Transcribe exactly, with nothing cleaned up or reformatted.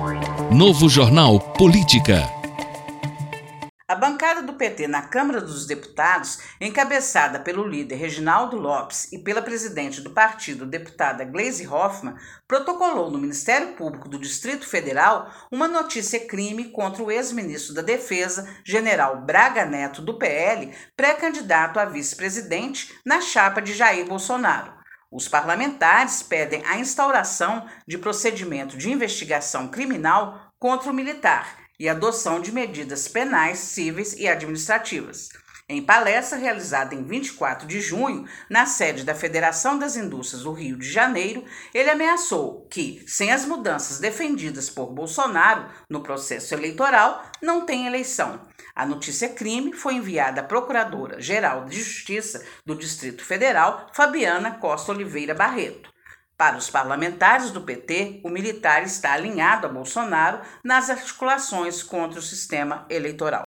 Novo Jornal Política. A bancada do P T na Câmara dos Deputados, encabeçada pelo líder Reginaldo Lopes e pela presidente do partido, deputada Gleisi Hoffmann, protocolou no Ministério Público do Distrito Federal uma notícia-crime contra o ex-ministro da Defesa, general Braga Neto, do P L, pré-candidato a vice-presidente na chapa de Jair Bolsonaro. Os parlamentares pedem a instauração de procedimento de investigação criminal contra o militar e adoção de medidas penais, cíveis e administrativas. Em palestra realizada em vinte e quatro de junho, na sede da Federação das Indústrias do Rio de Janeiro, ele ameaçou que, sem as mudanças defendidas por Bolsonaro no processo eleitoral, não tem eleição. A notícia-crime foi enviada à Procuradora-Geral de Justiça do Distrito Federal, Fabiana Costa Oliveira Barreto. Para os parlamentares do P T, o militar está alinhado a Bolsonaro nas articulações contra o sistema eleitoral.